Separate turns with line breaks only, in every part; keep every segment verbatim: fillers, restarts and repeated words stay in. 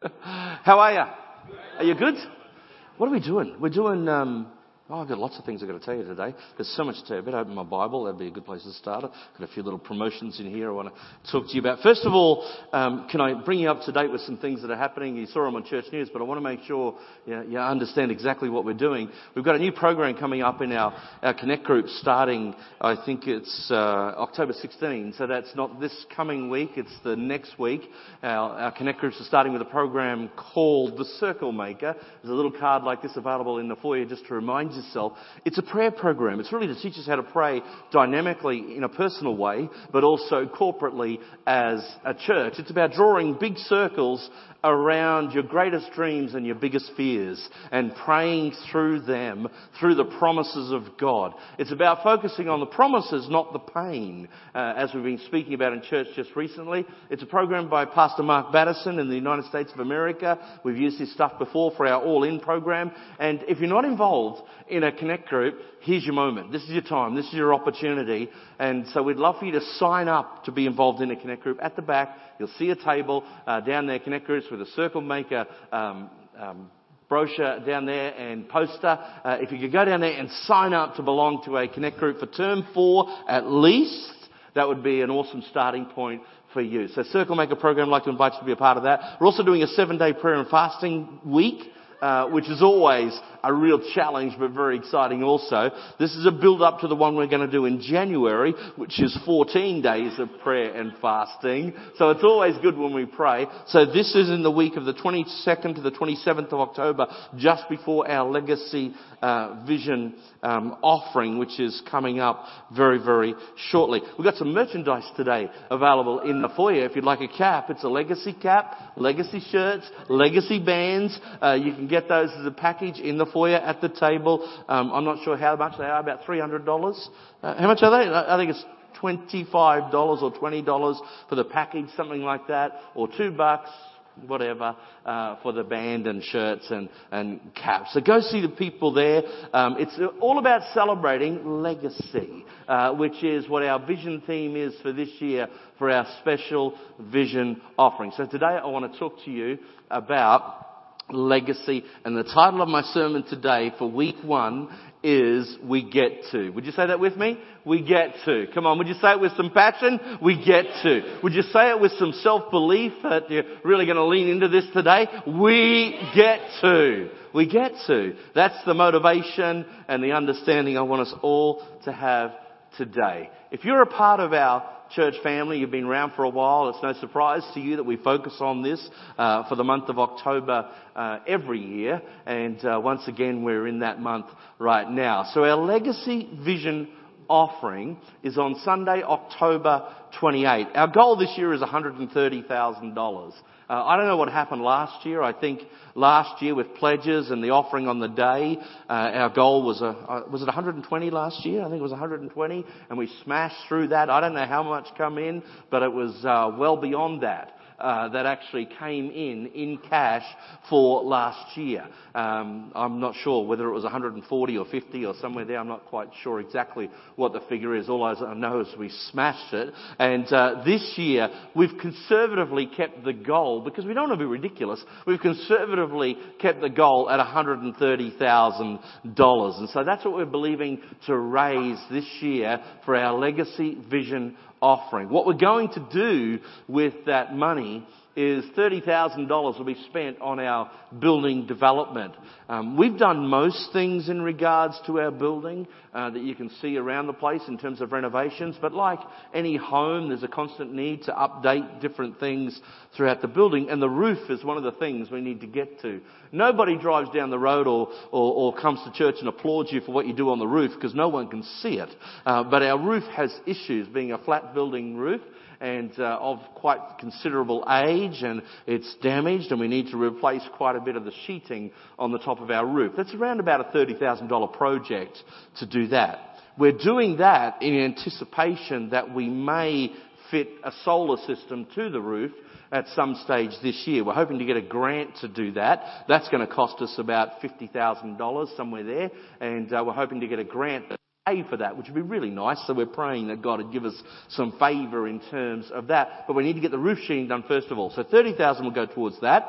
How are you? Are you good? What are we doing? We're doing, um, oh, I've got lots of things I've got to tell you today. There's so much to tell you. I better open my Bible. That'd be a good place to start. I've got a few little promotions in here I want to talk to you about. First of all, um, can I bring you up to date with some things that are happening? You saw them on Church News, but I want to make sure you, know, you understand exactly what we're doing. We've got a new program coming up in our, our Connect group starting, I think it's uh, October sixteenth. So that's not this coming week, it's the next week. Our, our Connect groups are starting with a program called The Circle Maker. There's a little card like this available in the foyer just to remind yourself. It's a prayer program. It's really to teach us how to pray dynamically in a personal way, but also corporately as a church. It's about drawing big circles around your greatest dreams and your biggest fears and praying through them, through the promises of God. It's about focusing on the promises, not the pain, uh, as we've been speaking about in church just recently. It's a program by Pastor Mark Battison in the United States of America. We've used this stuff before for our All-In program. And if you're not involved in a Connect group, here's your moment. This is your time. This is your opportunity. And so we'd love for you to sign up to be involved in a Connect group. At the back, you'll see a table uh, down there, Connect groups with a Circle Maker um, um, brochure down there and poster. Uh, if you could go down there and sign up to belong to a Connect group for term four at least, that would be an awesome starting point for you. So Circle Maker program, I'd like to invite you to be a part of that. We're also doing a seven-day prayer and fasting week, uh, which is always a real challenge, but very exciting also. This is a build-up to the one we're going to do in January, which is fourteen days of prayer and fasting. So it's always good when we pray. So this is in the week of the twenty-second to the twenty-seventh of October, just before our Legacy uh, Vision um, offering, which is coming up very, very shortly. We've got some merchandise today available in the foyer. If you'd like a cap, it's a Legacy cap, Legacy shirts, Legacy bands. Uh, you can get those as a package in the foyer at the table. Um, I'm not sure how much they are, about three hundred dollars. Uh, how much are they? I think it's twenty-five dollars or twenty dollars for the package, something like that, or two bucks, whatever, uh, for the band and shirts and, and caps. So go see the people there. Um, it's all about celebrating legacy, uh, which is what our vision theme is for this year for our special vision offering. So today I want to talk to you about legacy, and the title of my sermon today for week one is We Get To. Would you say that with me? We get to. Come on, would you say it with some passion? We get to. Would you say it with some self-belief that you're really going to lean into this today? We get to. We get to. That's the motivation and the understanding I want us all to have today. If you're a part of our church family, you've been around for a while, it's no surprise to you that we focus on this uh, for the month of October uh, every year, and uh, once again we're in that month right now. So our Legacy Vision offering is on Sunday, October twenty-eighth. Our goal this year is one hundred thirty thousand dollars. Uh, I don't know what happened last year. I think last year with pledges and the offering on the day, uh, our goal was a, uh, was it one hundred twenty last year? I think it was one hundred twenty, and we smashed through that. I don't know how much come in, but it was uh, well beyond that. Uh, that actually came in in cash for last year. Um, I'm not sure whether it was one hundred forty or fifty or somewhere there. I'm not quite sure exactly what the figure is. All I know is we smashed it. And uh, this year we've conservatively kept the goal, because we don't want to be ridiculous, we've conservatively kept the goal at one hundred thirty thousand dollars. And so that's what we're believing to raise this year for our Legacy Vision offering. What we're going to do with that money is thirty thousand dollars will be spent on our building development. Um, we've done most things in regards to our building uh, that you can see around the place in terms of renovations, but like any home, there's a constant need to update different things throughout the building, and the roof is one of the things we need to get to. Nobody drives down the road or, or, or comes to church and applauds you for what you do on the roof, because no one can see it. Uh, but our roof has issues, being a flat building roof, and uh, of quite considerable age, and it's damaged, and we need to replace quite a bit of the sheeting on the top of our roof. That's around about a thirty thousand dollars project to do that. We're doing that in anticipation that we may fit a solar system to the roof at some stage this year. We're hoping to get a grant to do that. That's going to cost us about fifty thousand dollars, somewhere there, and uh, we're hoping to get a grant pay for that, which would be really nice. So we're praying that God would give us some favour in terms of that. But we need to get the roof sheeting done first of all. So thirty thousand will go towards that.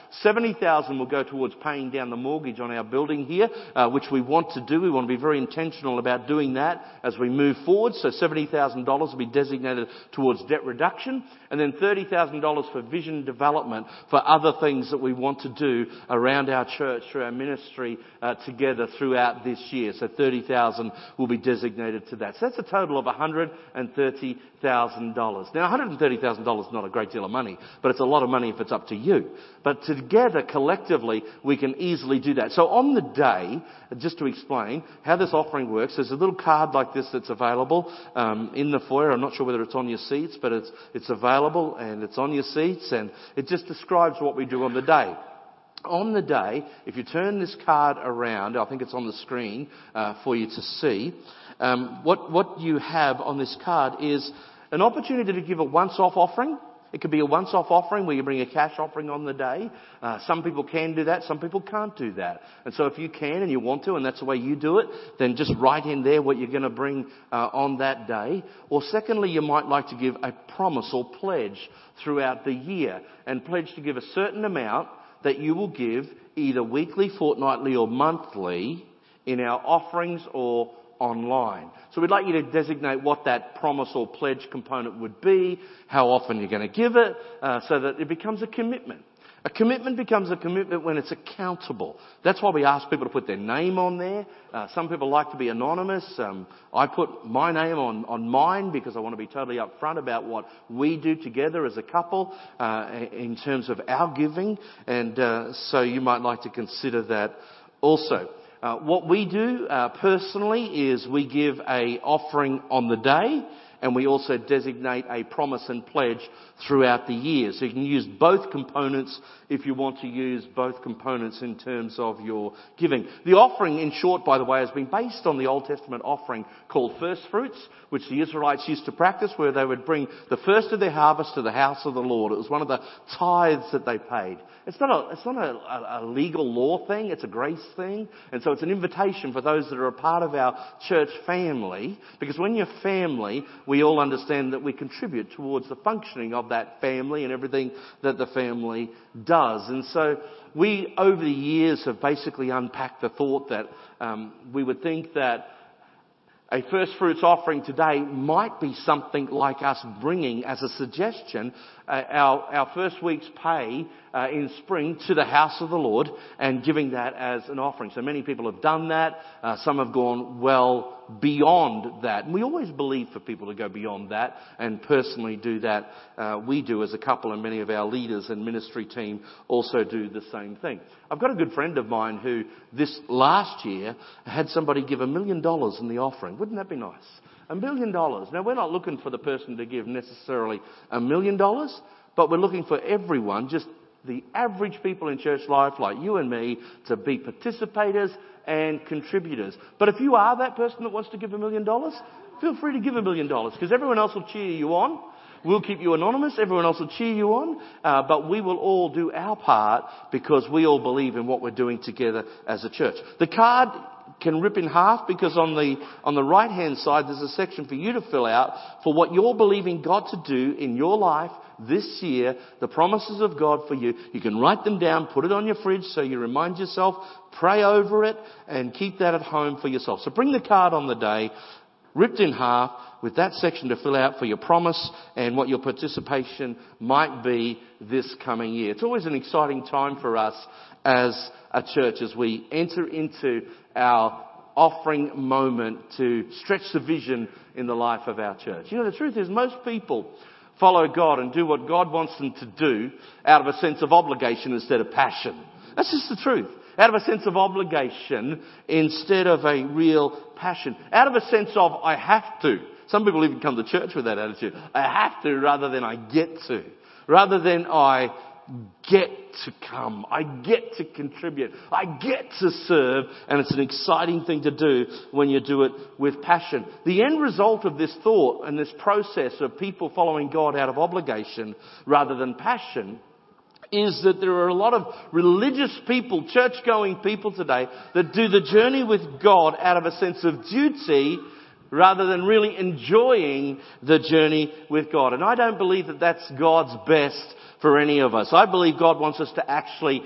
seventy thousand dollars will go towards paying down the mortgage on our building here, uh, which we want to do. We want to be very intentional about doing that as we move forward. So seventy thousand dollars will be designated towards debt reduction, and then thirty thousand dollars for vision development for other things that we want to do around our church through our ministry uh, together throughout this year. So thirty thousand dollars will be designated to that. So that's a total of one hundred thirty thousand dollars. Now, one hundred thirty thousand dollars is not a great deal of money, but it's a lot of money if it's up to you. But together, collectively, we can easily do that. So on the day, just to explain how this offering works, there's a little card like this that's available um, in the foyer. I'm not sure whether it's on your seats, but it's it's available and it's on your seats, and it just describes what we do on the day. On the day, if you turn this card around, I think it's on the screen uh, for you to see, um, what, what you have on this card is an opportunity to give a once-off offering. It could be a once-off offering where you bring a cash offering on the day. Uh, some people can do that, some people can't do that. And so if you can and you want to, and that's the way you do it, then just write in there what you're going to bring uh, on that day. Or secondly, you might like to give a promise or pledge throughout the year and pledge to give a certain amount that you will give either weekly, fortnightly or monthly in our offerings or online. So we'd like you to designate what that promise or pledge component would be, how often you're going to give it, uh, so that it becomes a commitment. A commitment becomes a commitment when it's accountable. That's why we ask people to put their name on there. Uh, some people like to be anonymous. Um, I put my name on, on mine because I want to be totally upfront about what we do together as a couple uh, in terms of our giving. And uh, so you might like to consider that also. Uh, what we do uh, personally is we give a offering on the day, and we also designate a promise and pledge throughout the year. So you can use both components if you want to use both components in terms of your giving. The offering, in short, by the way, has been based on the Old Testament offering called first fruits, which the Israelites used to practice, where they would bring the first of their harvest to the house of the Lord. It was one of the tithes that they paid. It's not a, it's not a, a legal law thing, it's a grace thing. And so it's an invitation for those that are a part of our church family, because when you're family, we all understand that we contribute towards the functioning of that family and everything that the family does. And so we, over the years, have basically unpacked the thought that um, we would think that a first fruits offering today might be something like us bringing, as a suggestion, uh, our, our first week's pay uh, in spring to the house of the Lord and giving that as an offering. So many people have done that. Uh, some have gone well beyond that. And we always believe for people to go beyond that and personally do that. Uh, we do as a couple, and many of our leaders and ministry team also do the same thing. I've got a good friend of mine who this last year had somebody give a million dollars in the offering. Wouldn't that be nice? A million dollars. Now, we're not looking for the person to give necessarily a million dollars, but we're looking for everyone, just the average people in church life like you and me, to be participators and contributors. But if you are that person that wants to give a million dollars, feel free to give a million dollars, because everyone else will cheer you on. We'll keep you anonymous. Everyone else will cheer you on. Uh, but we will all do our part because we all believe in what we're doing together as a church. The card can rip in half because on the on the right hand side there's a section for you to fill out for what you're believing God to do in your life this year, the promises of God for you. You can write them down, put it on your fridge so you remind yourself, pray over it, and keep that at home for yourself. So bring the card on the day, ripped in half, with that section to fill out for your promise and what your participation might be this coming year. It's always an exciting time for us as a church as we enter into our offering moment to stretch the vision in the life of our church. You know, the truth is most people follow God and do what God wants them to do out of a sense of obligation instead of passion. That's just the truth. Out of a sense of obligation instead of a real passion. Out of a sense of, I have to. Some people even come to church with that attitude. I have to rather than I get to. Rather than I get to come. I get to contribute. I get to serve. And it's an exciting thing to do when you do it with passion. The end result of this thought and this process of people following God out of obligation rather than passion is that there are a lot of religious people, church-going people today that do the journey with God out of a sense of duty rather than really enjoying the journey with God. And I don't believe that that's God's best for any of us. I believe God wants us to actually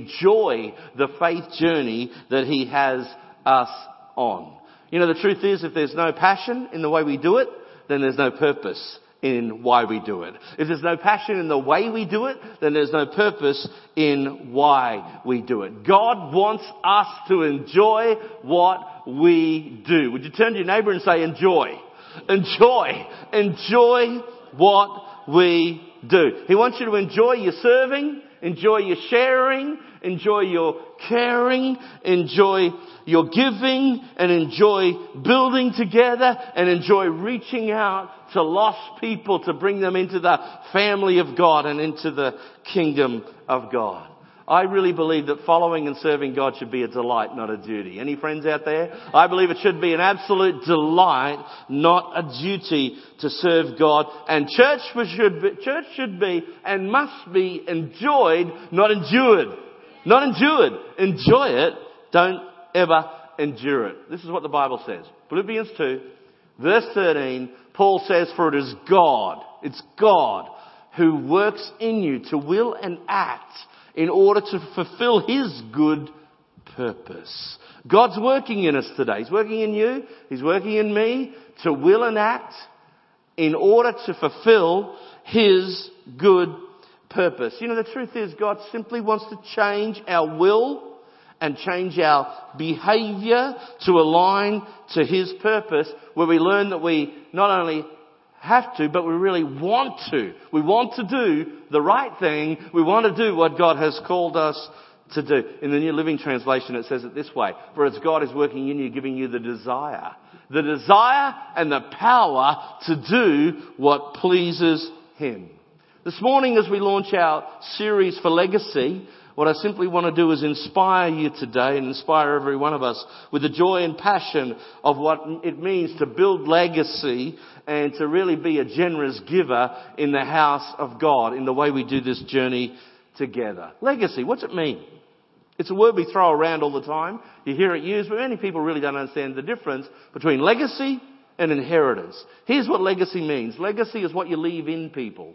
enjoy the faith journey that He has us on. You know, the truth is, if there's no passion in the way we do it, then there's no purpose in why we do it. If there's no passion in the way we do it, then there's no purpose in why we do it. God wants us to enjoy what we do. Would you turn to your neighbour and say, enjoy? Enjoy. Enjoy what we do. He wants you to enjoy your serving, enjoy your sharing, enjoy your caring, enjoy your giving, and enjoy building together, and enjoy reaching out to lost people to bring them into the family of God and into the kingdom of God. I really believe that following and serving God should be a delight, not a duty. Any friends out there? I believe it should be an absolute delight, not a duty to serve God. And church should be, church should be and must be enjoyed, not endured. Not endured. Enjoy it. Don't ever endure it. This is what the Bible says. Philippians two, verse thirteen, Paul says, for it is God, it's God who works in you to will and act in order to fulfill His good purpose. God's working in us today. He's working in you. He's working in me to will and act in order to fulfill His good purpose. You know, the truth is God simply wants to change our will and change our behaviour to align to His purpose, where we learn that we not only have to, but we really want to. We want to do the right thing. We want to do what God has called us to do. In the New Living Translation, it says it this way: for it's God is working in you, giving you the desire. The desire and the power to do what pleases Him. This morning, as we launch our series for Legacy, what I simply want to do is inspire you today and inspire every one of us with the joy and passion of what it means to build legacy and to really be a generous giver in the house of God in the way we do this journey together. Legacy, what's it mean? It's a word we throw around all the time. You hear it used, but many people really don't understand the difference between legacy and inheritance. Here's what legacy means. Legacy is what you leave in people.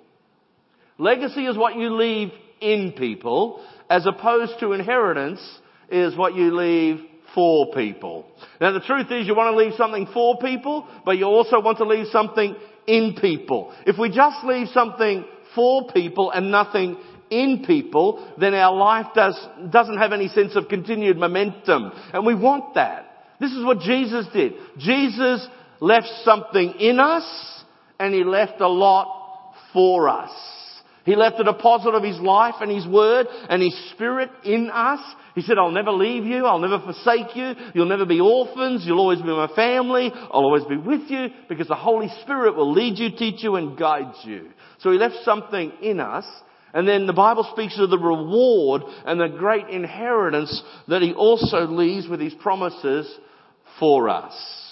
Legacy is what you leave in people, as opposed to inheritance is what you leave for people. Now the truth is you want to leave something for people, but you also want to leave something in people. If we just leave something for people and nothing in people, then our life does, doesn't have any sense of continued momentum. And we want that. This is what Jesus did. Jesus left something in us, and He left a lot for us. He left a deposit of His life and His word and His Spirit in us. He said, I'll never leave you. I'll never forsake you. You'll never be orphans. You'll always be my family. I'll always be with you, because the Holy Spirit will lead you, teach you, and guide you. So He left something in us. And then the Bible speaks of the reward and the great inheritance that He also leaves with His promises for us.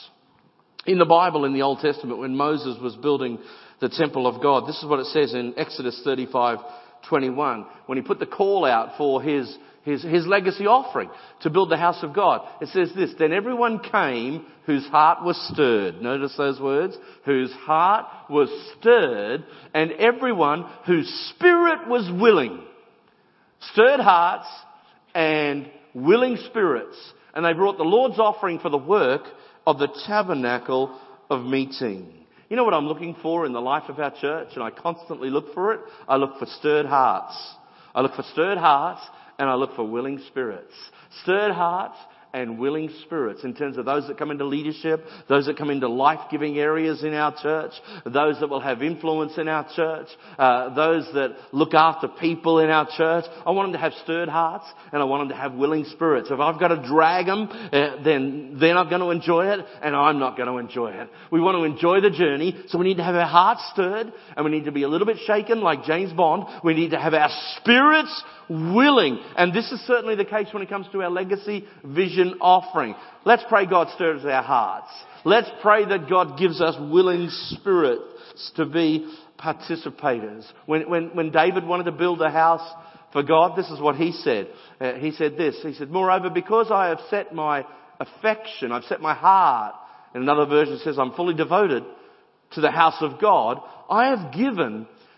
In the Bible, in the Old Testament, when Moses was building the temple of God, this is what it says in Exodus thirty-five twenty-one, when he put the call out for his, his, his legacy offering to build the house of God. It says this: then everyone came whose heart was stirred. Notice those words. Whose heart was stirred, and everyone whose spirit was willing. Stirred hearts and willing spirits. And they brought the Lord's offering for the work of the tabernacle of meeting. You know what I'm looking for in the life of our church? And I constantly look for it. I look for stirred hearts. I look for stirred hearts, and I look for willing spirits. Stirred hearts and willing spirits, in terms of those that come into leadership, those that come into life-giving areas in our church, those that will have influence in our church, uh, those that look after people in our church. I want them to have stirred hearts, and I want them to have willing spirits. If I've got to drag them, uh, then they're not going to enjoy it, and I'm not going to enjoy it. We want to enjoy the journey, so we need to have our hearts stirred, and we need to be a little bit shaken like James Bond. We need to have our spirits willing. And this is certainly the case when it comes to our legacy vision offering. Let's pray God stirs our hearts. Let's pray that God gives us willing spirits to be participators. When, when, when David wanted to build a house for God, this is what he said. Uh, he said this. He said, moreover, because I have set my affection, I've set my heart, and another version says I'm fully devoted to the house of God, I have given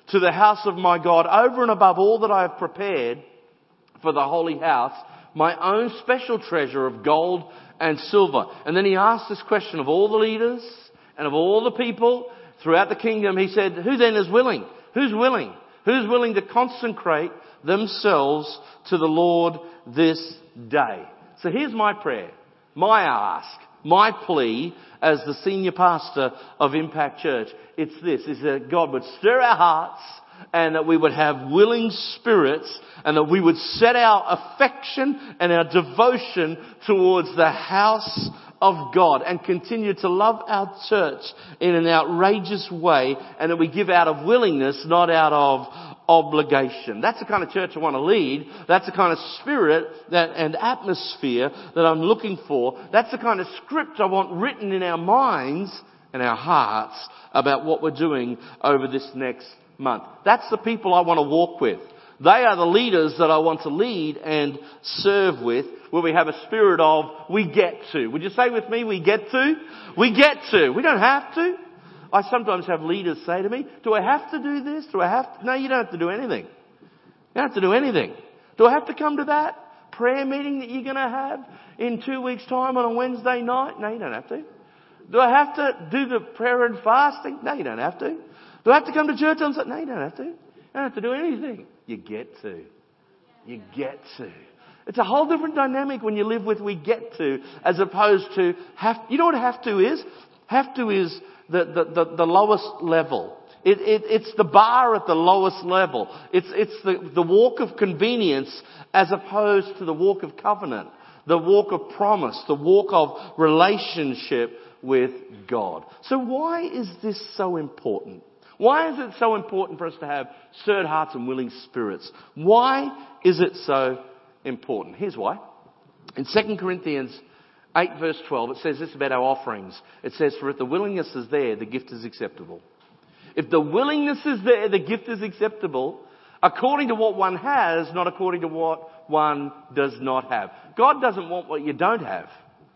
to the house of my God, over and above all that I have prepared for the holy house, my own special treasure of gold and silver. And then he asked this question of all the leaders and of all the people throughout the kingdom. He said, who then is willing? Who's willing? Who's willing to consecrate themselves to the Lord this day? So here's my prayer, my ask, my plea as the senior pastor of Impact Church. It's this, is that God would stir our hearts and that we would have willing spirits and that we would set our affection and our devotion towards the house of God and continue to love our church in an outrageous way, and that we give out of willingness, not out of obligation. That's the kind of church I want to lead. That's the kind of spirit that and atmosphere that I'm looking for. That's the kind of script I want written in our minds and our hearts about what we're doing over this next month. That's the people I want to walk with. They are the leaders that I want to lead and serve with, where we have a spirit of we get to. Would you say with me, we get to? We get to. We don't have to. I sometimes have leaders say to me, do I have to do this? Do I have to? No, you don't have to do anything. You don't have to do anything. Do I have to come to that prayer meeting that you're going to have in two weeks' time on a Wednesday night? No, you don't have to. Do I have to do the prayer and fasting? No, you don't have to. Do I have to come to church on Sunday? No, you don't have to. You don't have to do anything. You get to. You get to. It's a whole different dynamic when you live with we get to, as opposed to have. You know what have to is? Have to is the, the, the, the lowest level. It, it, it's the bar at the lowest level. It's, it's the, the walk of convenience as opposed to the walk of covenant, the walk of promise, the walk of relationship with God. So why is this so important? Why is it so important for us to have stirred hearts and willing spirits? Why is it so important? Here's why. In Second Corinthians eight verse twelve, it says this about our offerings. It says, for if the willingness is there, the gift is acceptable. If the willingness is there, the gift is acceptable according to what one has, not according to what one does not have. God doesn't want what you don't have.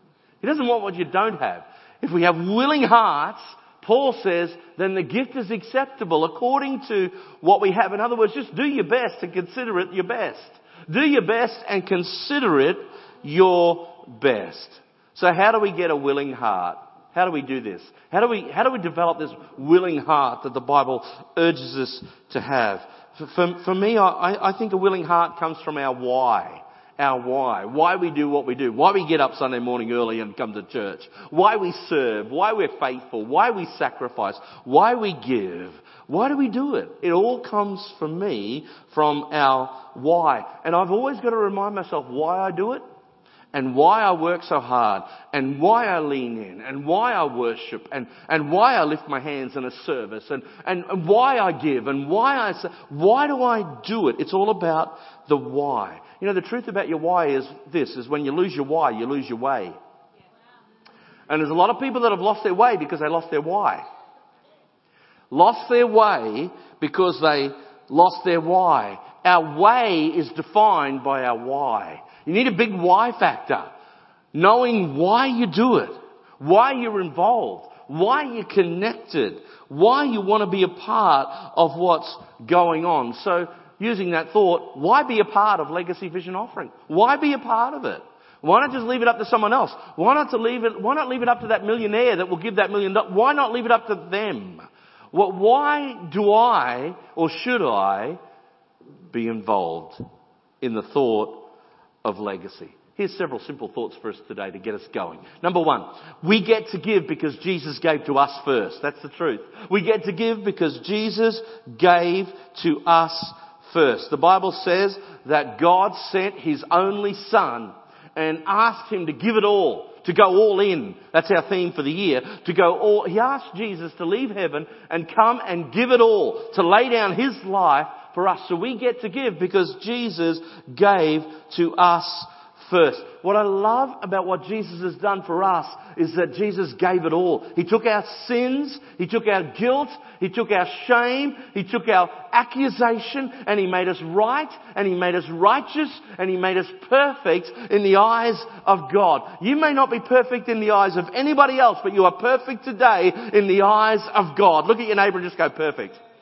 He doesn't want what you don't have. If we have willing hearts, Paul says, then the gift is acceptable according to what we have. In other words, just do your best and consider it your best. Do your best and consider it your best. So how do we get a willing heart? How do we do this? How do we, how do we develop this willing heart that the Bible urges us to have? For, for, for me, I, I think a willing heart comes from our why. Our why. Why we do what we do. Why we get up Sunday morning early and come to church. Why we serve. Why we're faithful. Why we sacrifice. Why we give. Why do we do it? It all comes for me from our why. And I've always got to remind myself why I do it. And why I work so hard, and why I lean in, and why I worship, and, and why I lift my hands in a service, and, and, and why I give, and why I say, why do I do it? It's all about the why. You know, the truth about your why is this, is when you lose your why, you lose your way. And there's a lot of people that have lost their way because they lost their why. Lost their way because they lost their why. Our way is defined by our why. You need a big why factor. Knowing why you do it. Why you're involved. Why you're connected. Why you want to be a part of what's going on. So, using that thought, why be a part of Legacy Vision Offering? Why be a part of it? Why not just leave it up to someone else? Why not to leave it, why not leave it up to that millionaire that will give that million dollars? Why not leave it up to them? Well, why do I, or should I, be involved in the thought of legacy? Here's several simple thoughts for us today to get us going. Number one, we get to give because Jesus gave to us first. That's the truth. We get to give because Jesus gave to us first. The Bible says that God sent His only Son and asked Him to give it all, to go all in. That's our theme for the year. To go all. He asked Jesus to leave heaven and come and give it all, to lay down His life for us. So we get to give because Jesus gave to us first. What I love about what Jesus has done for us is that Jesus gave it all. He took our sins, He took our guilt, He took our shame, He took our accusation, and He made us right, and He made us righteous, and He made us perfect in the eyes of God. You may not be perfect in the eyes of anybody else, but you are perfect today in the eyes of God. Look at your neighbour and just go, perfect.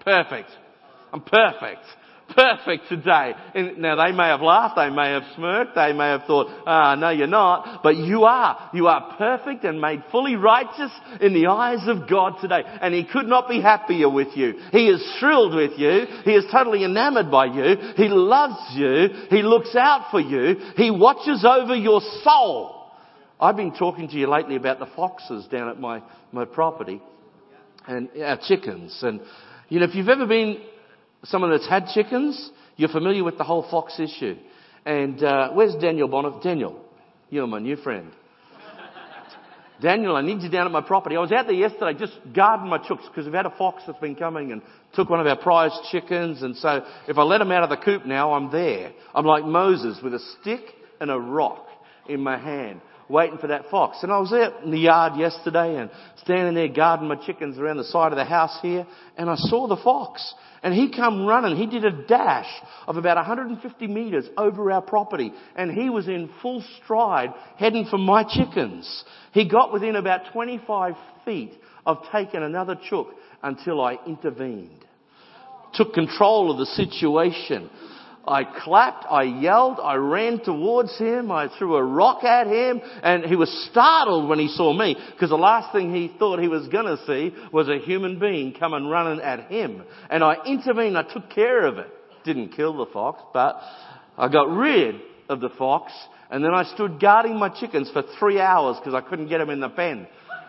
Perfect. I'm perfect. Perfect today. And now they may have laughed, they may have smirked, they may have thought, ah, no you're not, but you are. You are perfect and made fully righteous in the eyes of God today. And He could not be happier with you. He is thrilled with you. He is totally enamored by you. He loves you. He looks out for you. He watches over your soul. I've been talking to you lately about the foxes down at my, my property and our chickens. And, you know, if you've ever been someone that's had chickens, you're familiar with the whole fox issue. And uh, where's Daniel Bonner? Daniel, you're my new friend. Daniel, I need you down at my property. I was out there yesterday just guarding my chooks because we've had a fox that's been coming and took one of our prized chickens. And so if I let him out of the coop now, I'm there. I'm like Moses with a stick and a rock in my hand, waiting for that fox. And I was out in the yard yesterday and standing there guarding my chickens around the side of the house here, and I saw the fox. And he come running. He did a dash of about one hundred fifty metres over our property. And he was in full stride heading for my chickens. He got within about twenty-five feet of taking another chook until I intervened. Took control of the situation. I clapped, I yelled, I ran towards him, I threw a rock at him, and he was startled when he saw me, because the last thing he thought he was going to see was a human being coming running at him. And I intervened, I took care of it. Didn't kill the fox, but I got rid of the fox, and then I stood guarding my chickens for three hours because I couldn't get them in the pen.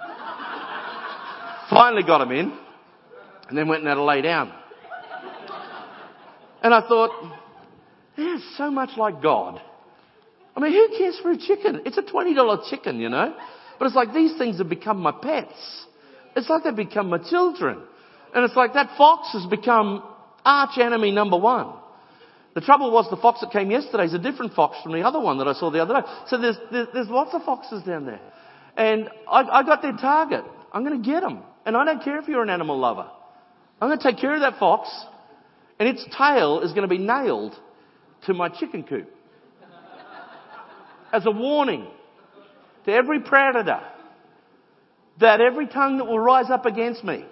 Finally got them in, and then went and had to lay down. And I thought, they're so much like God. I mean, who cares for a chicken? It's a twenty dollar chicken, you know. But it's like these things have become my pets. It's like they've become my children. And it's like that fox has become arch enemy number one. The trouble was the fox that came yesterday is a different fox from the other one that I saw the other day. So there's, there's, there's lots of foxes down there. And I, I got their target. I'm going to get them. And I don't care if you're an animal lover. I'm going to take care of that fox. And its tail is going to be nailed to my chicken coop as a warning to every predator that every tongue that will rise up against me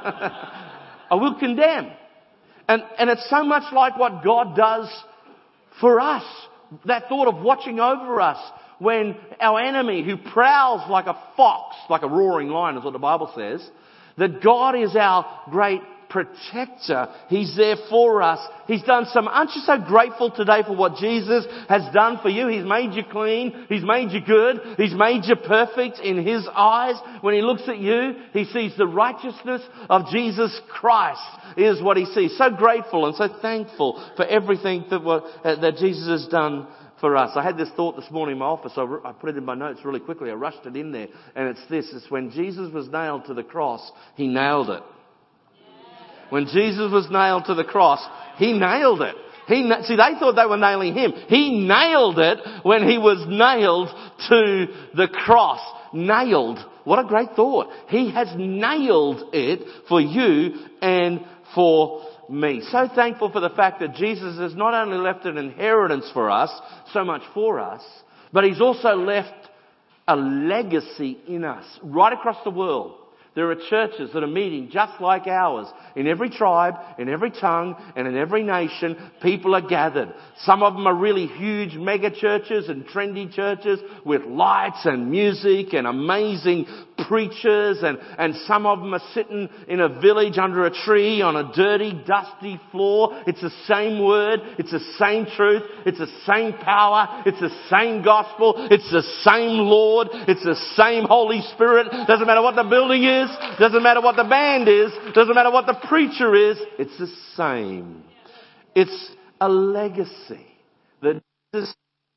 I will condemn. And, and it's so much like what God does for us. That thought of watching over us when our enemy who prowls like a fox, like a roaring lion is what the Bible says, that God is our great protector. He's there for us. He's done some. Aren't you so grateful today for what Jesus has done for you? He's made you clean. He's made you good. He's made you perfect in His eyes. When He looks at you, He sees the righteousness of Jesus Christ is what He sees. So grateful and so thankful for everything that, what, uh, that Jesus has done for us. I had this thought this morning in my office. I, I put it in my notes really quickly. I rushed it in there. And it's this. It's when Jesus was nailed to the cross, He nailed it. When Jesus was nailed to the cross, He nailed it. He, see, they thought they were nailing Him. He nailed it when He was nailed to the cross. Nailed. What a great thought. He has nailed it for you and for me. So thankful for the fact that Jesus has not only left an inheritance for us, so much for us, but He's also left a legacy in us right across the world. There are churches that are meeting just like ours. In every tribe, in every tongue, and in every nation, people are gathered. Some of them are really huge mega churches and trendy churches with lights and music and amazing preachers. And, and some of them are sitting in a village under a tree on a dirty, dusty floor. It's the same word. It's the same truth. It's the same power. It's the same gospel. It's the same Lord. It's the same Holy Spirit. Doesn't matter what the building is. Doesn't matter what the band is. Doesn't matter what the preacher is. It's the same. It's a legacy that is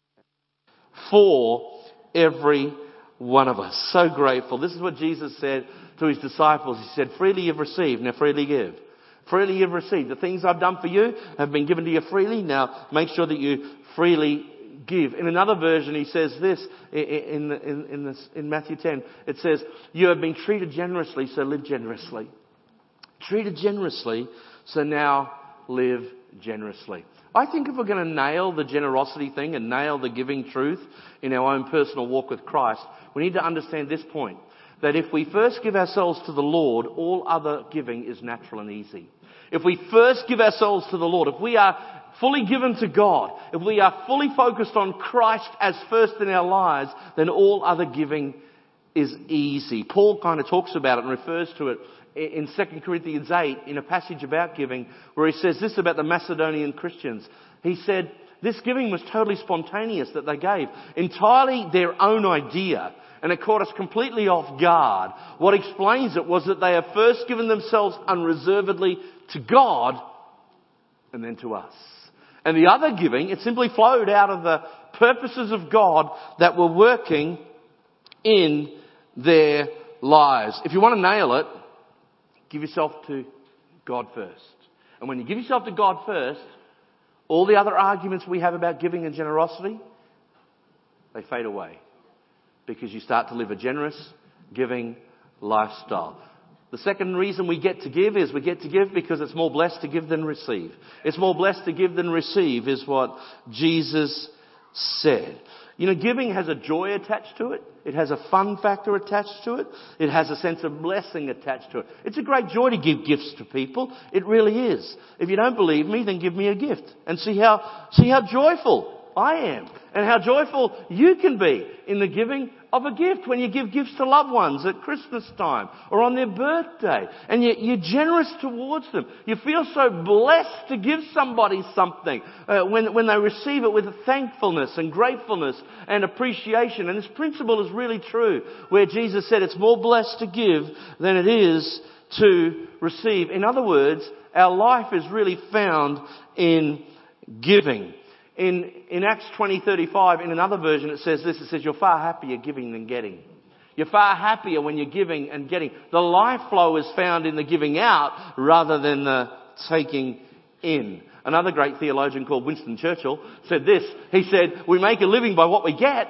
for every one of us. So grateful. This is what Jesus said to His disciples. He said, freely you've received, now freely give. Freely you've received. The things I've done for you have been given to you freely. Now make sure that you freely give. In another version, He says this in, in, in, this, in Matthew ten. It says, you have been treated generously, so live generously. Treated generously, so now live generously. I think if we're going to nail the generosity thing and nail the giving truth in our own personal walk with Christ, we need to understand this point. That if we first give ourselves to the Lord, all other giving is natural and easy. if we first give ourselves to the Lord, if we are fully given to God, if we are fully focused on Christ as first in our lives, then all other giving is easy. Paul kind of talks about it and refers to it in Second Corinthians eight in a passage about giving, where he says this about the Macedonian Christians. He said, this giving was totally spontaneous that they gave, entirely their own idea, and it caught us completely off guard. What explains it was that they have first given themselves unreservedly to God and then to us. And the other giving, it simply flowed out of the purposes of God that were working in their lives. If you want to nail it, give yourself to God first. And when you give yourself to God first, all the other arguments we have about giving and generosity, they fade away. Because you start to live a generous, giving lifestyle. The second reason we get to give is we get to give because it's more blessed to give than receive. It's more blessed to give than receive is what Jesus said. You know, giving has a joy attached to it. It has a fun factor attached to it. It has a sense of blessing attached to it. It's a great joy to give gifts to people. It really is. If you don't believe me, then give me a gift and see how, see how joyful I am and how joyful you can be in the giving of a gift when you give gifts to loved ones at Christmas time or on their birthday, and you, you're generous towards them. You feel so blessed to give somebody something uh, when, when they receive it with thankfulness and gratefulness and appreciation. And this principle is really true, where Jesus said it's more blessed to give than it is to receive. In other words, our life is really found in giving. In, in Acts twenty thirty-five, in another version, it says this. It says, you're far happier giving than getting. You're far happier when you're giving and getting. The life flow is found in the giving out rather than the taking in. Another great theologian called Winston Churchill said this. He said, we make a living by what we get,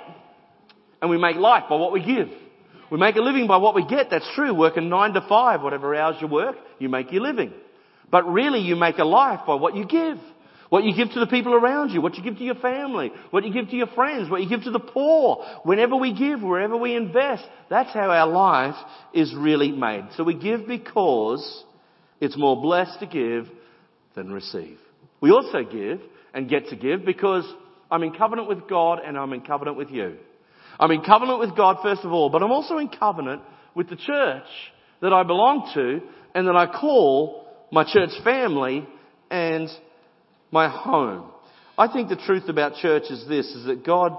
and we make life by what we give. We make a living by what we get. That's true. Working nine to five, whatever hours you work, you make your living. But really, you make a life by what you give. What you give to the people around you, what you give to your family, what you give to your friends, what you give to the poor. Whenever we give, wherever we invest, that's how our life is really made. So we give because it's more blessed to give than receive. We also give and get to give because I'm in covenant with God and I'm in covenant with you. I'm in covenant with God first of all, but I'm also in covenant with the church that I belong to and that I call my church family and my home. I think the truth about church is this, is that God,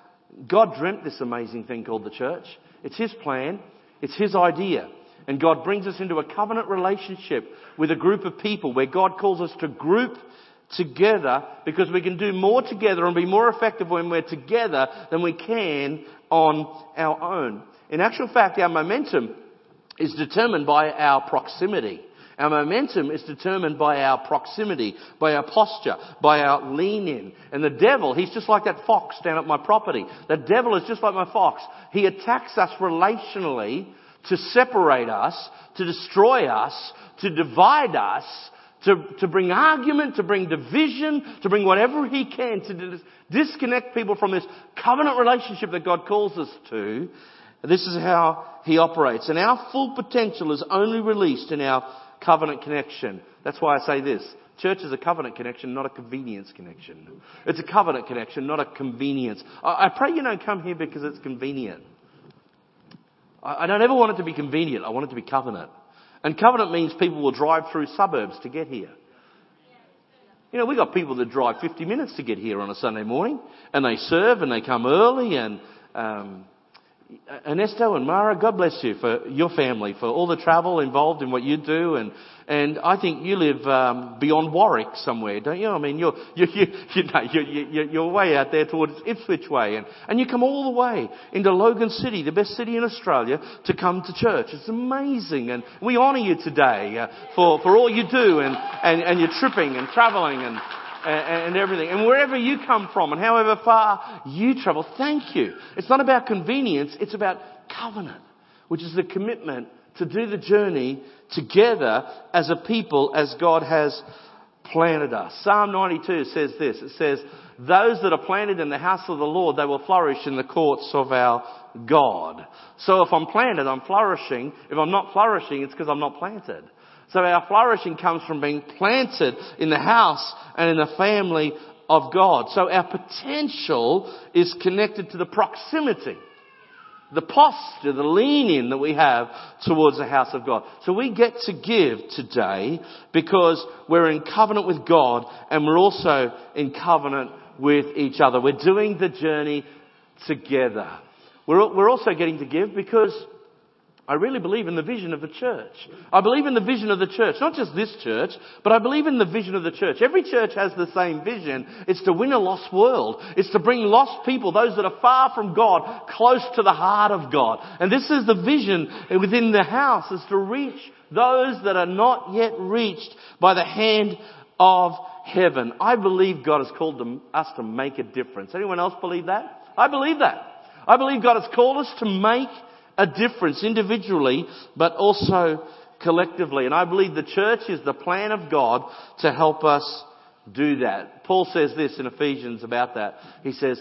God dreamt this amazing thing called the church. It's His plan. It's His idea. And God brings us into a covenant relationship with a group of people where God calls us to group together because we can do more together and be more effective when we're together than we can on our own. In actual fact, our momentum is determined by our proximity. Our momentum is determined by our proximity, by our posture, by our lean in. And the devil, he's just like that fox down at my property. The devil is just like my fox. He attacks us relationally to separate us, to destroy us, to divide us, to, to bring argument, to bring division, to bring whatever he can to dis- disconnect people from this covenant relationship that God calls us to. This is how he operates. And our full potential is only released in our covenant connection. That's why I say this. Church is a covenant connection, not a convenience connection. It's a covenant connection, not a convenience. I, I pray you don't come here because it's convenient. I, I don't ever want it to be convenient. I want it to be covenant. And covenant means people will drive through suburbs to get here. You know, we've got people that drive fifty minutes to get here on a Sunday morning. And they serve and they come early and... Um, Ernesto and Mara, God bless you for your family, for all the travel involved in what you do, and and I think you live um, beyond Warwick somewhere, don't you? I mean, you're you you you know you're, you're you're way out there towards Ipswich way, and and you come all the way into Logan City, the best city in Australia, to come to church. It's amazing, and we honour you today uh, for for all you do, and and and you're tripping and travelling and. And everything. And wherever you come from and however far you travel, thank you. It's not about convenience, it's about covenant, which is the commitment to do the journey together as a people as God has planted us. Psalm ninety-two says this. It says, those that are planted in the house of the Lord, they will flourish in the courts of our God. So if I'm planted, I'm flourishing. If I'm not flourishing, it's because I'm not planted. So our flourishing comes from being planted in the house and in the family of God. So our potential is connected to the proximity, the posture, the lean-in that we have towards the house of God. So we get to give today because we're in covenant with God and we're also in covenant with each other. We're doing the journey together. We're, we're also getting to give because I really believe in the vision of the church. I believe in the vision of the church. Not just this church, but I believe in the vision of the church. Every church has the same vision. It's to win a lost world. It's to bring lost people, those that are far from God, close to the heart of God. And this is the vision within the house, is to reach those that are not yet reached by the hand of heaven. I believe God has called them, us to make a difference. Anyone else believe that? I believe that. I believe God has called us to make a difference individually, but also collectively. And I believe the church is the plan of God to help us do that. Paul says this in Ephesians about that. He says,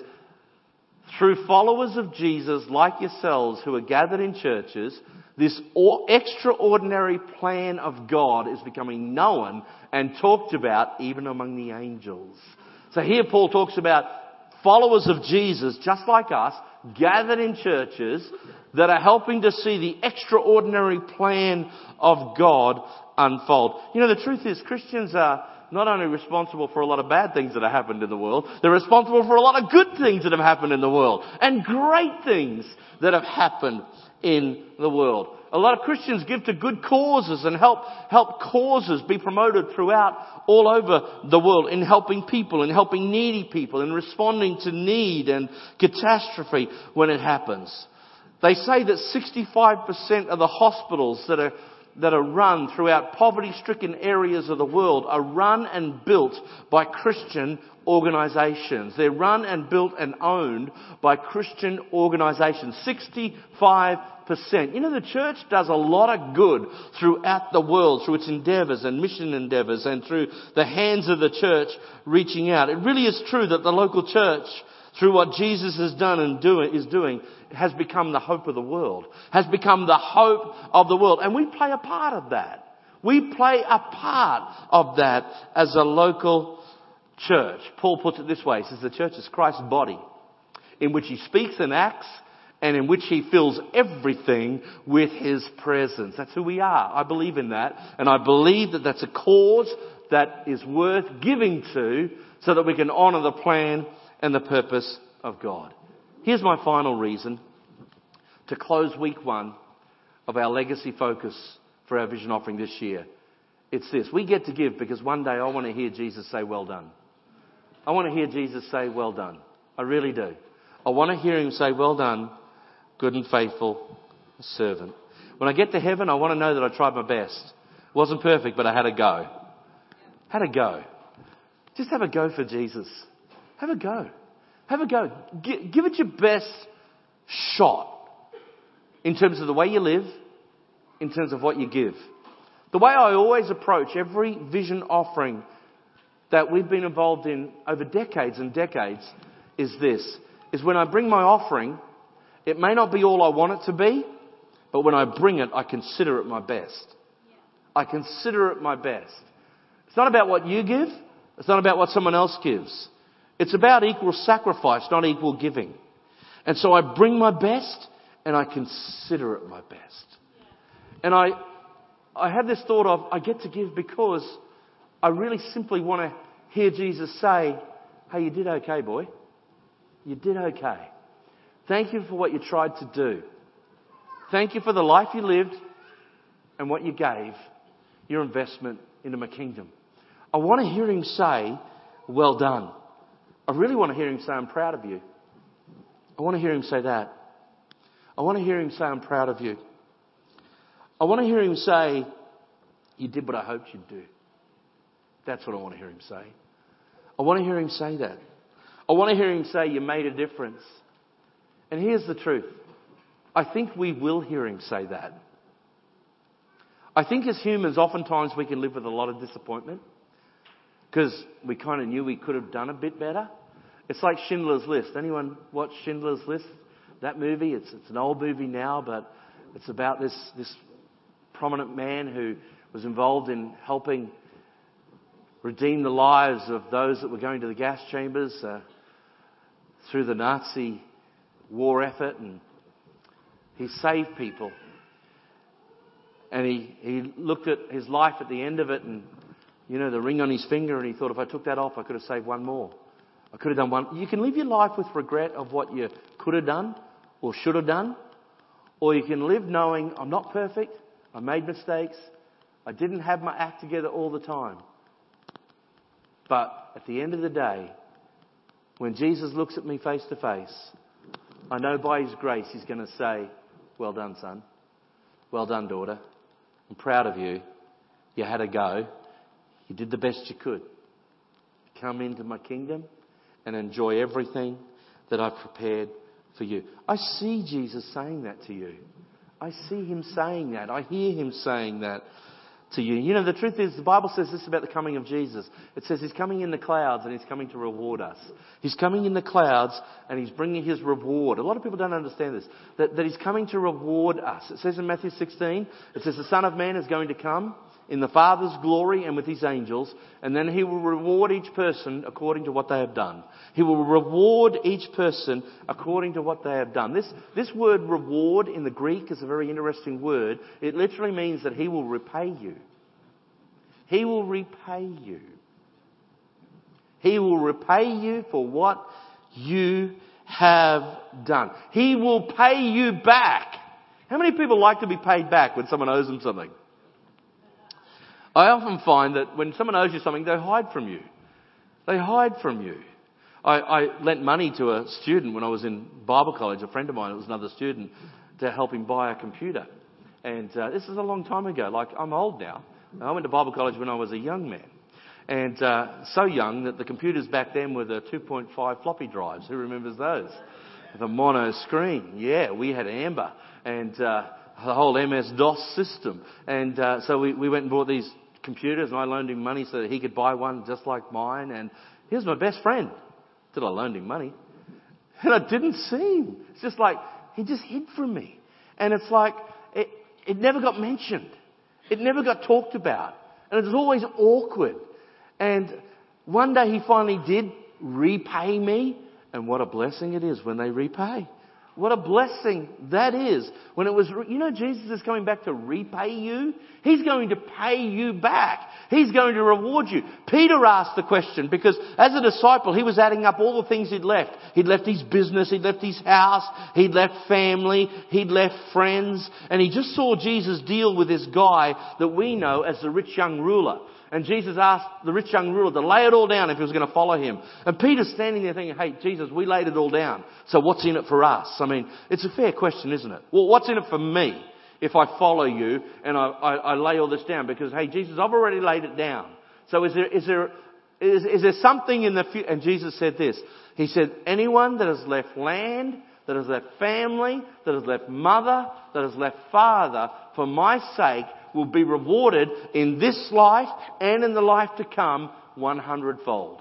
through followers of Jesus like yourselves who are gathered in churches, this extraordinary plan of God is becoming known and talked about even among the angels. So here Paul talks about followers of Jesus, just like us, gathered in churches that are helping to see the extraordinary plan of God unfold. You know, the truth is Christians are not only responsible for a lot of bad things that have happened in the world, they're responsible for a lot of good things that have happened in the world and great things that have happened in the world. A lot of Christians give to good causes and help help causes be promoted throughout all over the world in helping people, in helping needy people, in responding to need and catastrophe when it happens. They say that sixty-five percent of the hospitals that are that are run throughout poverty-stricken areas of the world are run and built by Christian organisations. They're run and built and owned by Christian organisations. sixty-five percent. You know, the church does a lot of good throughout the world through its endeavours and mission endeavours and through the hands of the church reaching out. It really is true that the local church, through what Jesus has done and do, is doing, has become the hope of the world, has become the hope of the world. And we play a part of that. We play a part of that as a local church. Paul puts it this way. He says the church is Christ's body in which he speaks and acts and in which he fills everything with his presence. That's who we are. I believe in that. And I believe that that's a cause that is worth giving to so that we can honour the plan and the purpose of God. Here's my final reason to close week one of our legacy focus for our vision offering this year. It's this. We get to give because one day I want to hear Jesus say, well done. I want to hear Jesus say, well done. I really do. I want to hear him say, well done, good and faithful servant. When I get to heaven, I want to know that I tried my best. It wasn't perfect, but I had a go. Had a go. Just have a go for Jesus. Have a go. Have a go. G- give it your best shot in terms of the way you live, in terms of what you give. The way I always approach every vision offering that we've been involved in over decades and decades is this, is when I bring my offering, it may not be all I want it to be, but when I bring it, I consider it my best. I consider it my best. It's not about what you give. It's not about what someone else gives. It's about equal sacrifice, not equal giving. And so I bring my best and I consider it my best. And I I have this thought of, I get to give because I really simply want to hear Jesus say, hey, you did okay, boy. You did okay. Thank you for what you tried to do. Thank you for the life you lived and what you gave, your investment into my kingdom. I want to hear him say, well done. I really want to hear him say, I'm proud of you. I want to hear him say that. I want to hear him say, I'm proud of you. I want to hear him say, you did what I hoped you'd do. That's what I want to hear him say. I want to hear him say that. I want to hear him say, you made a difference. And here's the truth. I think we will hear him say that. I think as humans, oftentimes we can live with a lot of disappointment because we kind of knew we could have done a bit better. It's like Schindler's List. Anyone watch Schindler's List? That movie, it's, it's an old movie now, but it's about this, this prominent man who was involved in helping redeem the lives of those that were going to the gas chambers uh, through the Nazi war effort, and he saved people. And he, he looked at his life at the end of it, and, you know, the ring on his finger, and he thought, if I took that off, I could have saved one more. I could have done one. You can live your life with regret of what you could have done or should have done, or you can live knowing I'm not perfect, I made mistakes, I didn't have my act together all the time. But at the end of the day, when Jesus looks at me face to face, I know by His grace He's going to say, well done, son. Well done, daughter. I'm proud of you. You had a go. You did the best you could. Come into my kingdom and enjoy everything that I've prepared for you. I see Jesus saying that to you. I see Him saying that. I hear Him saying that to you. You know, the truth is, the Bible says this about the coming of Jesus. It says He's coming in the clouds and He's coming to reward us. He's coming in the clouds and He's bringing His reward. A lot of people don't understand this, that, that He's coming to reward us. It says in Matthew sixteen, it says the Son of Man is going to come in the Father's glory and with His angels, and then He will reward each person according to what they have done. He will reward each person according to what they have done. This, this word reward in the Greek is a very interesting word. It literally means that He will repay you. He will repay you. He will repay you for what you have done. He will pay you back. How many people like to be paid back when someone owes them something? I often find that when someone owes you something, they hide from you. They hide from you. I, I lent money to a student when I was in Bible college, a friend of mine, it was another student, to help him buy a computer. And uh, this is a long time ago. Like, I'm old now. I went to Bible college when I was a young man. And uh, so young that the computers back then were the two point five floppy drives. Who remembers those? The mono screen. Yeah, we had Amber. And uh, the whole M S DOS system. And uh, so we, we went and bought these computers, and I loaned him money so that he could buy one just like mine. And he was my best friend till I loaned him money. And I didn't see him. It's just like, he just hid from me. And it's like, it, it never got mentioned. It never got talked about. And it was always awkward. And one day he finally did repay me. And what a blessing it is when they repay. What a blessing that is. When it was, you know, Jesus is coming back to repay you. He's going to pay you back. He's going to reward you. Peter asked the question because as a disciple, he was adding up all the things he'd left. He'd left his business. He'd left his house. He'd left family. He'd left friends. And he just saw Jesus deal with this guy that we know as the rich young ruler. And Jesus asked the rich young ruler to lay it all down if he was going to follow him. And Peter's standing there thinking, hey, Jesus, we laid it all down. So what's in it for us? I mean, it's a fair question, isn't it? Well, what's in it for me if I follow you and I, I, I lay all this down? Because, hey, Jesus, I've already laid it down. So is there, is there, is, is there something in the future? And Jesus said this. He said, anyone that has left land, that has left family, that has left mother, that has left father, for my sake, will be rewarded in this life and in the life to come one hundredfold.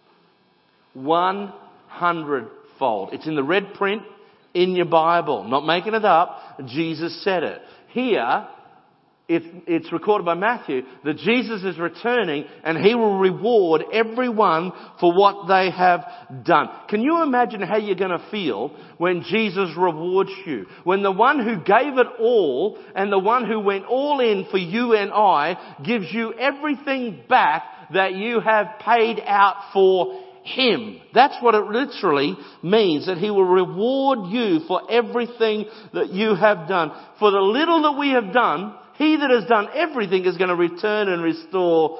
One hundredfold. It's in the red print in your Bible. Not making it up. Jesus said it. Here, it's, it's recorded by Matthew that Jesus is returning and He will reward everyone for what they have done. Can you imagine how you're going to feel when Jesus rewards you? When the one who gave it all and the one who went all in for you and I gives you everything back that you have paid out for Him. That's what it literally means, that He will reward you for everything that you have done. For the little that we have done, He that has done everything is going to return and restore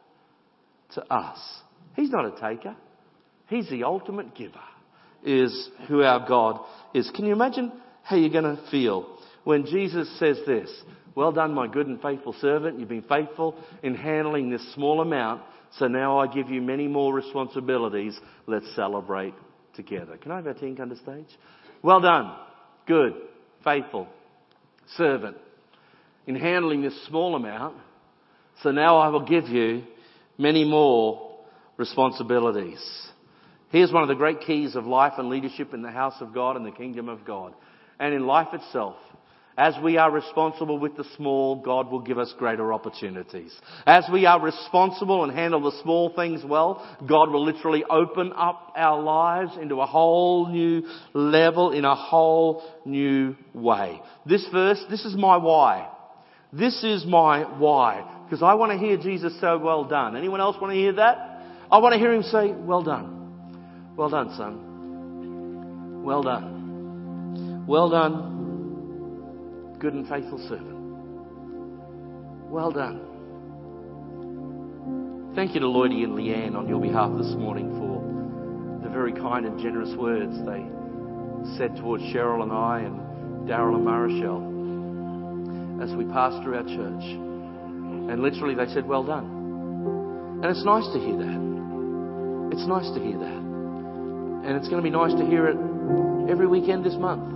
to us. He's not a taker. He's the ultimate giver, is who our God is. Can you imagine how you're going to feel when Jesus says this? Well done, my good and faithful servant. You've been faithful in handling this small amount. So now I give you many more responsibilities. Let's celebrate together. Can I have our team come to stage? Well done, good, faithful servant in handling this small amount. So now I will give you many more responsibilities. Here's one of the great keys of life and leadership in the house of God and the kingdom of God and in life itself. As we are responsible with the small, God will give us greater opportunities. As we are responsible and handle the small things well, God will literally open up our lives into a whole new level in a whole new way. This verse, this is my why. This is my why. Because I want to hear Jesus say, well done. Anyone else want to hear that? I want to hear him say, well done. Well done, son. Well done. Well done. Good and faithful servant. Well done. Thank you to Lloydie and Leanne on your behalf this morning for the very kind and generous words they said towards Cheryl and I and Daryl and Marichelle as we passed through our church. And literally they said, well done. And it's nice to hear that. It's nice to hear that. And it's going to be nice to hear it every weekend this month.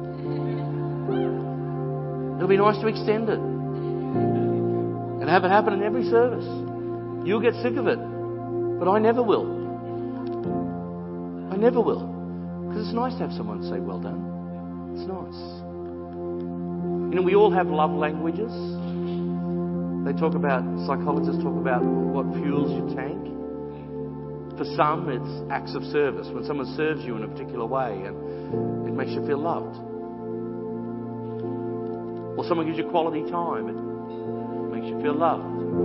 It'll be nice to extend it and have it happen in every service. You'll get sick of it, but I never will. I never will. Because it's nice to have someone say, well done. It's nice. You know, we all have love languages. They talk about, psychologists talk about what fuels your tank. For some, it's acts of service. When someone serves you in a particular way and it makes you feel loved. Or someone gives you quality time, it makes you feel loved.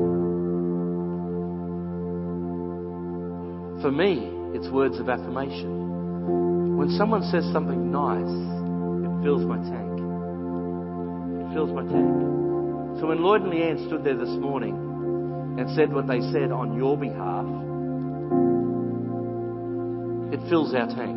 For me, it's words of affirmation. When someone says something nice, it fills my tank. It fills my tank. So when Lloyd and Leanne stood there this morning and said what they said on your behalf, it fills our tank.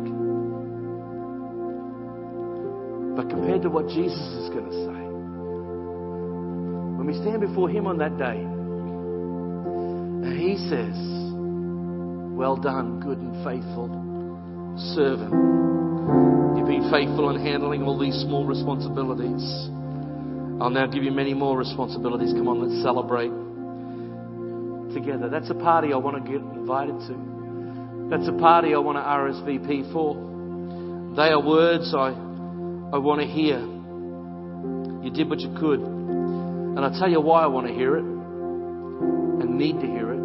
But compared to what Jesus is going to say, when we stand before him on that day, and he says, well done, good and faithful servant. You've been faithful in handling all these small responsibilities. I'll now give you many more responsibilities. Come on, let's celebrate together. That's a party I want to get invited to. That's a party I want to R S V P for. They are words I, I want to hear. You did what you could. And I'll tell you why I want to hear it and need to hear it.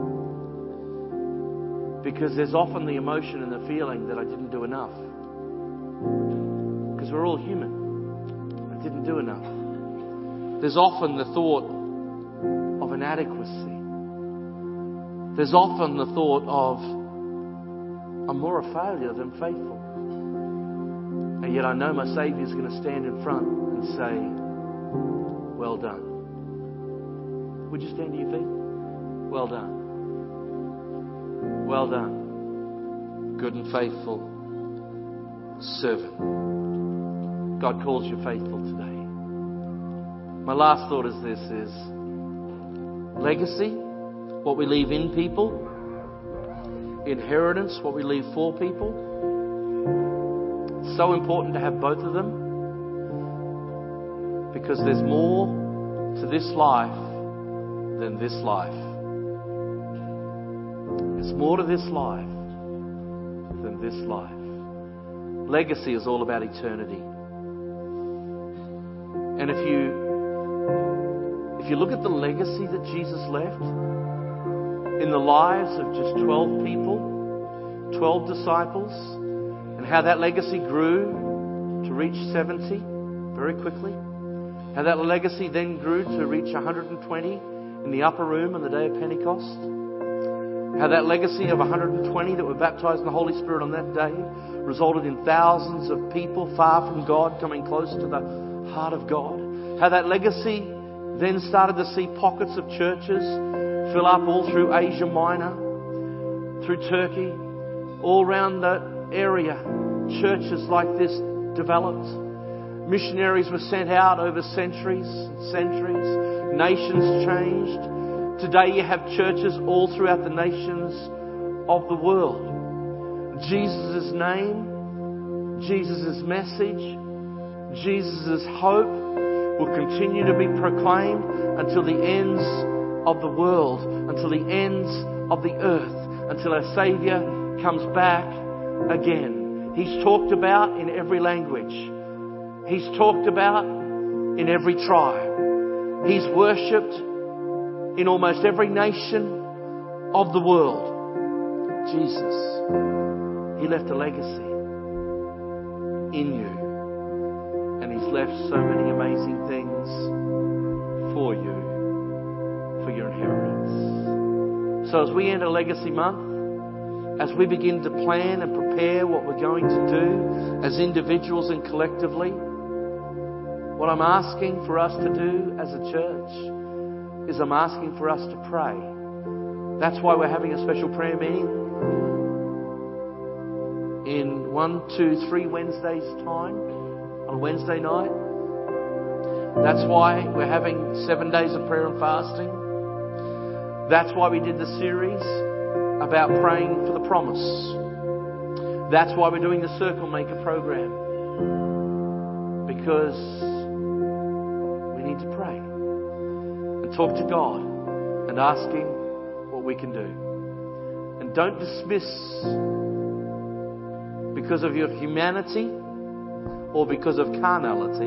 Because there's often the emotion and the feeling that I didn't do enough. Because we're all human. I didn't do enough. There's often the thought of inadequacy. There's often the thought of, I'm more a failure than faithful. And yet I know my Saviour's going to stand in front and say, well done. Would you stand to your feet? Well done. Well done. Good and faithful servant. God calls you faithful today. My last thought is this is legacy, what we leave in people. Inheritance, what we leave for people. It's so important to have both of them. Because there's more to this life than this life. There's more to this life than this life. Legacy is all about eternity. And if you if you look at the legacy that Jesus left in the lives of just twelve people, twelve disciples, and how that legacy grew to reach seventy very quickly. How that legacy then grew to reach one hundred twenty in the upper room on the day of Pentecost. How that legacy of one hundred twenty that were baptized in the Holy Spirit on that day resulted in thousands of people far from God coming close to the heart of God. How that legacy then started to see pockets of churches fill up all through Asia Minor, through Turkey, all around the area. Churches like this developed. Missionaries were sent out over centuries and centuries. Nations changed. Today you have churches all throughout the nations of the world. Jesus' name, Jesus' message, Jesus' hope will continue to be proclaimed until the ends of the world, until the ends of the earth, until our Saviour comes back again. He's talked about in every language. He's talked about in every tribe. He's worshipped in almost every nation of the world. Jesus, He left a legacy in you. And He's left so many amazing things for you, for your inheritance. So as we enter Legacy Month, as we begin to plan and prepare what we're going to do as individuals and collectively, what I'm asking for us to do as a church is I'm asking for us to pray. That's why we're having a special prayer meeting in one, two, three Wednesdays' time, on Wednesday night. That's why we're having seven days of prayer and fasting. That's why we did the series about praying for the promise. That's why we're doing the Circle Maker program. Because we need to pray and talk to God and ask Him what we can do. And don't dismiss, because of your humanity or because of carnality,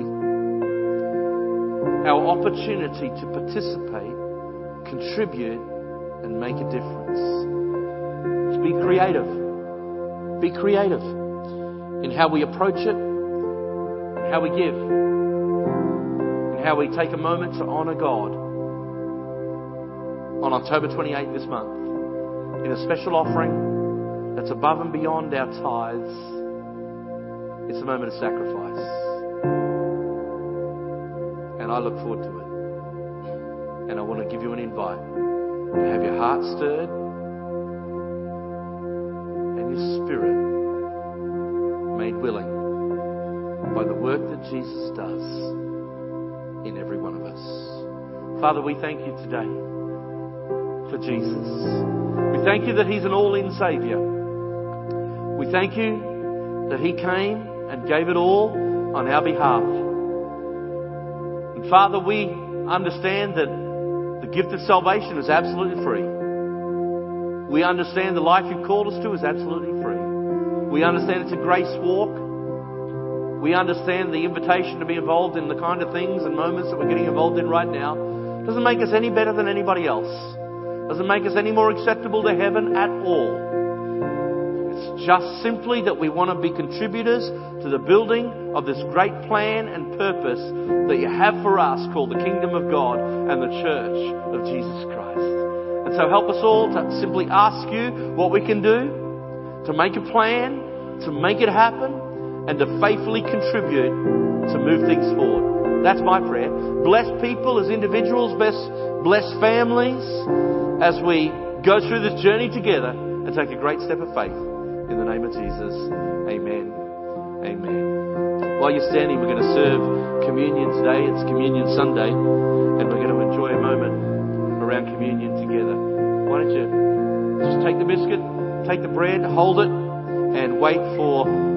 our opportunity to participate, contribute, and make a difference. To be creative. Be creative in how we approach it, in how we give, in how we take a moment to honour God on October twenty-eighth this month in a special offering that's above and beyond our tithes. It's a moment of sacrifice. And I look forward to it. And I want to give you an invite to have your heart stirred and your spirit made willing by the work that Jesus does in every one of us. Father, we thank you today for Jesus. We thank you that He's an all-in Saviour. We thank you that He came and gave it all on our behalf. And Father, we understand that the gift of salvation is absolutely free. We understand the life You've called us to is absolutely free. We understand it's a grace walk. We understand the invitation to be involved in the kind of things and moments that we're getting involved in right now doesn't make us any better than anybody else. Doesn't make us any more acceptable to heaven at all. It's just simply that we want to be contributors to the building of this great plan and purpose that You have for us called the Kingdom of God and the Church of Jesus Christ. And so help us all to simply ask You what we can do to make a plan, to make it happen, and to faithfully contribute to move things forward. That's my prayer. Bless people as individuals, bless, bless families as we go through this journey together and take a great step of faith. In the name of Jesus, amen. Amen. While you're standing, we're going to serve communion today. It's Communion Sunday, and we're going to enjoy a moment around communion together. Why don't you just take the biscuit, take the bread, hold it, and wait for